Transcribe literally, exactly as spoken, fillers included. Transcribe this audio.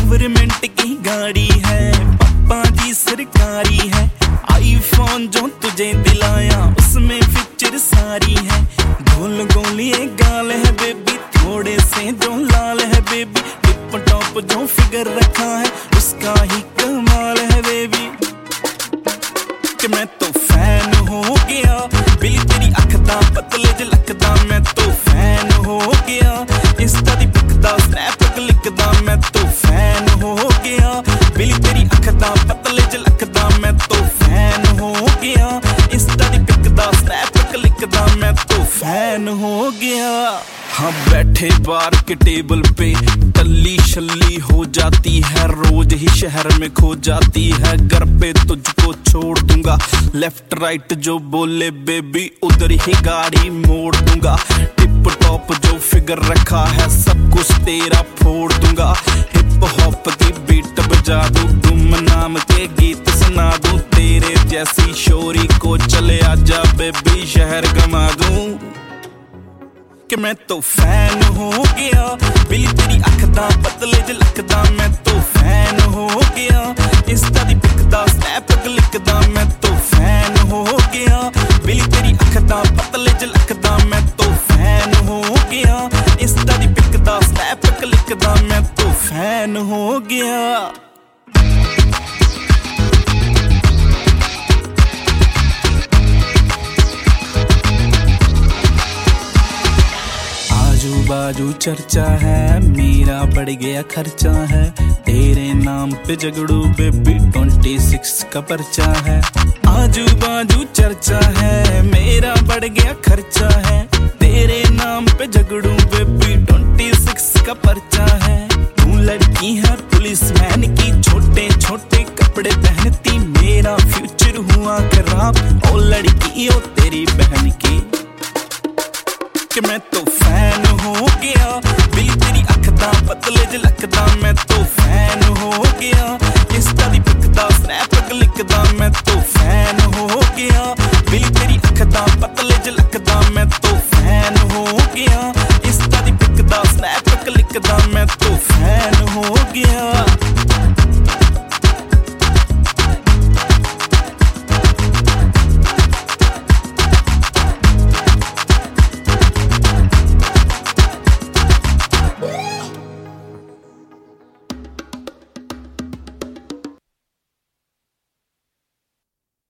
Government की गाड़ी है, पापा जी सरकारी है। आईफोन जो तुझे दिलाया उसमें फीचर सारी है। गोल गोलिए गाल है बेबी, थोड़े से जो लाल है बेबी। टिप टॉप जो फिगर रखा है उसका ही कमाल है बेबी। कि मैं तो फैन हो गया, बिल तेरी अख दा पतले ज लकदा। मैं तो फैन हो गया, इंस्टा दी पिक दा स्नैप क्लिक दा। मैं तो फैन हो गया, बिल तेरी अख दा पतले ज लकदा। मैं तो फैन हो गया, इंस्टा दी पिक दा स्नैप क्लिक दा। मैं तो फैन हो गया। हाँ बैठे बार के टेबल पे टल्ली शल्ली हो जाती है, रोज ही शहर में खो जाती है। घर पे तुझको छोड़ दूंगा, लेफ्ट राइट जो बोले बेबी उधर ही गाड़ी मोड़ दूंगा। टिप टॉप जो फिगर रखा है सब कुछ तेरा फोड़ दूंगा। हिप हॉप की बीट बजा दूं, गुम नाम के गीत सुना दूं। तेरे जैसी शोरी को चले आजा बेबी शहर घुमा दूं। कि मैं तो फैन हो गया, बिल तेरी अख दा पतले ज लकदा। मैं तो फैन हो गया, इंस्टा दी पिक दा स्नैप क्लिक दा। मैं तो फैन हो गया, बिल तेरी अख दा पतले ज लकदा। मैं तो फैन हो गया, इंस्टा दी पिक दा स्नैप क्लिक दा। मैं तो फैन हो गया। आजू बाजू चर्चा है, मेरा बढ़ गया खर्चा है। तेरे नाम पे झगड़ू बेबी ट्वेंटी सिक्स का पर्चा है। आजू बाजू चर्चा है, मेरा बढ़ गया खर्चा है। तेरे नाम पे झगड़ू बेबी ट्वेंटी सिक्स का पर्चा है। तू लड़की है पुलिसमैन की, छोटे छोटे कपड़े पहनती। मेरा फ्यूचर हुआ खराब ओ लड़की ओ तेरी बहन की। कि मैं तो फैन हो गया, बिल तेरी अख दा पतले ज लकदा। मैं तो फैन हो गया, इंस्टा दी पिक दा स्नैप क्लिक दा। मैं तो फैन हो गया, बिल तेरी अख दा पतले ज लकदा। मैं तो फैन हो गया, इंस्टा दी पिक दा स्नैप क्लिक दा। मैं तो फैन हो गया।